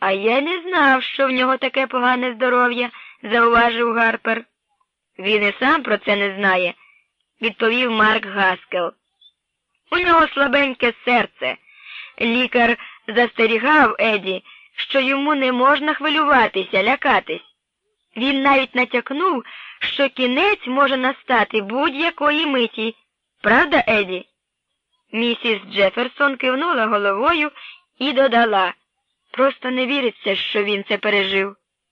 А я не знав, що в нього таке погане здоров'я, зауважив Гарпер. Він і сам про це не знає, відповів Марк Гаскел. У нього слабеньке серце. Лікар застерігав Еді, що йому не можна хвилюватися, лякатись. Він навіть натякнув, що кінець може настати будь-якої миті. Правда, Еді? Місіс Джеферсон кивнула головою і додала: просто не віриться, що він це пережив.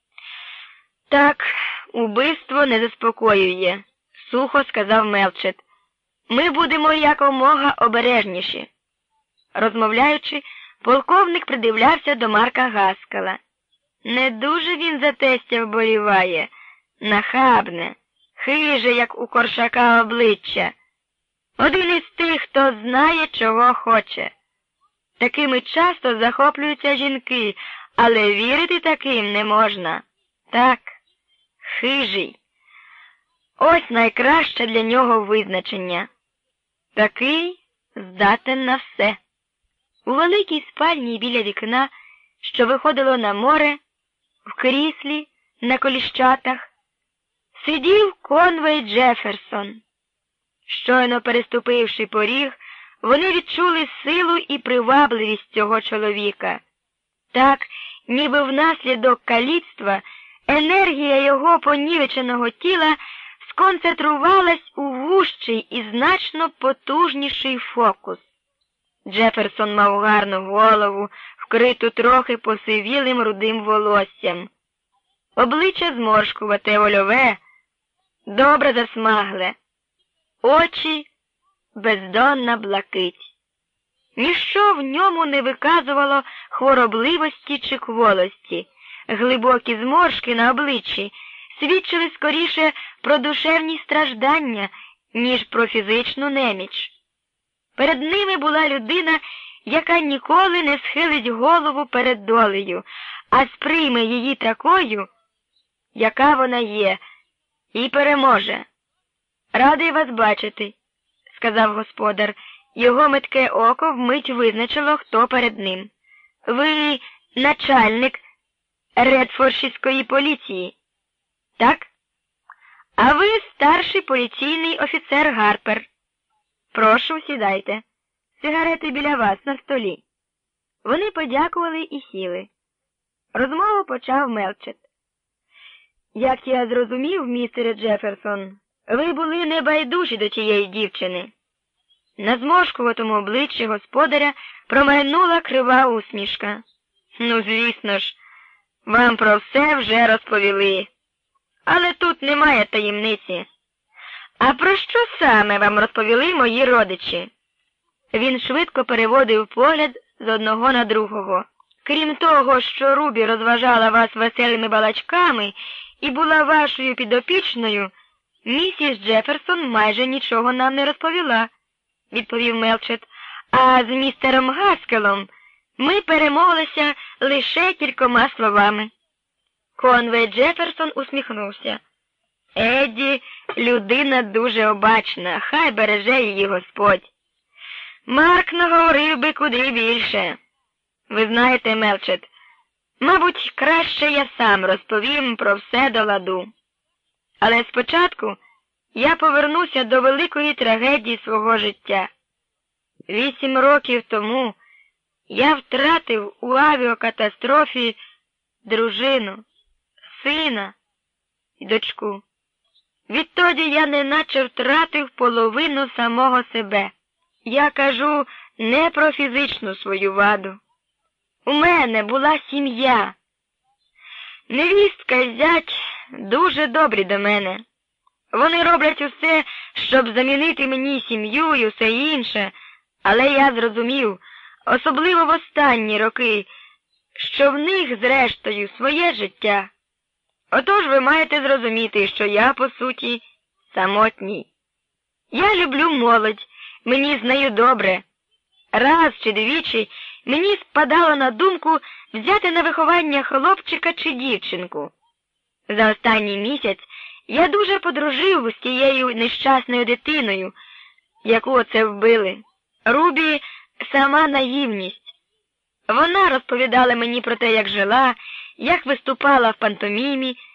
Так, убивство не заспокоює, сухо сказав Мелчет. Ми будемо якомога обережніші. Розмовляючи, полковник придивлявся до Марка Гаскела. Не дуже він за тестя вболіває, нахабне, хиже, як у Коршака обличчя. Один із тих, хто знає, чого хоче. Такими часто захоплюються жінки, але вірити таким не можна. Так, хижий. Ось найкраще для нього визначення. Такий здатен на все. У великій спальні біля вікна, що виходило на море, в кріслі, на коліщатах, сидів Конвей Джеферсон. Щойно переступивши поріг, вони відчули силу і привабливість цього чоловіка. Так, ніби внаслідок каліцтва, енергія його понівеченого тіла сконцентрувалась у вужчий і значно потужніший фокус. Джеферсон мав гарну голову, вкриту трохи посивілим рудим волоссям. Обличчя зморшкувате, вольове, добре засмагле. Очі бездонна блакить. Ніщо в ньому не виказувало хворобливості чи кволості. Глибокі зморшки на обличчі свідчили скоріше про душевні страждання, ніж про фізичну неміч. Перед ними була людина, яка ніколи не схилить голову перед долею, а сприйме її такою, яка вона є, і переможе. «Радий вас бачити», – сказав господар. Його метке око вмить визначило, хто перед ним. «Ви начальник Редфордширської поліції, так? А ви старший поліційний офіцер Гарпер. Прошу, сідайте. Сигарети біля вас на столі». Вони подякували і сіли. Розмову почав Мелчет. «Як я зрозумів, містере Джеферсон, ви були небайдужі до тієї дівчини». На зморшкуватому обличчі господаря промайнула крива усмішка. «Ну, звісно ж, вам про все вже розповіли. Але тут немає таємниці. А про що саме вам розповіли мої родичі?» Він швидко переводив погляд з одного на другого. «Крім того, що Рубі розважала вас веселими балачками і була вашою підопічною, місіс Джеферсон майже нічого нам не розповіла», – відповів Мелчет. «А з містером Гаскелом ми перемовилися лише кількома словами». Конвей Джеферсон усміхнувся. «Едді – людина дуже обачна, хай береже її Господь. Марк наговорив би куди більше. Ви знаєте, Мелчет, мабуть, краще я сам розповім про все до ладу. Але спочатку я повернуся до великої трагедії свого життя. 8 років тому я втратив у авіакатастрофі дружину, сина і дочку. Відтоді я неначе втратив половину самого себе. Я кажу не про фізичну свою ваду. У мене була сім'я. Невістка і зять дуже добрі до мене. Вони роблять усе, щоб замінити мені сім'ю і усе інше, але я зрозумів, особливо в останні роки, що в них, зрештою, своє життя. Отож ви маєте зрозуміти, що я, по суті, самотній. Я люблю молодь, мені з нею добре. Раз чи двічі мені спадало на думку взяти на виховання хлопчика чи дівчинку. За останній місяць я дуже подружив з тією нещасною дитиною, яку оце вбили. Рубі – сама наївність. Вона розповідала мені про те, як жила, як виступала в пантомімі,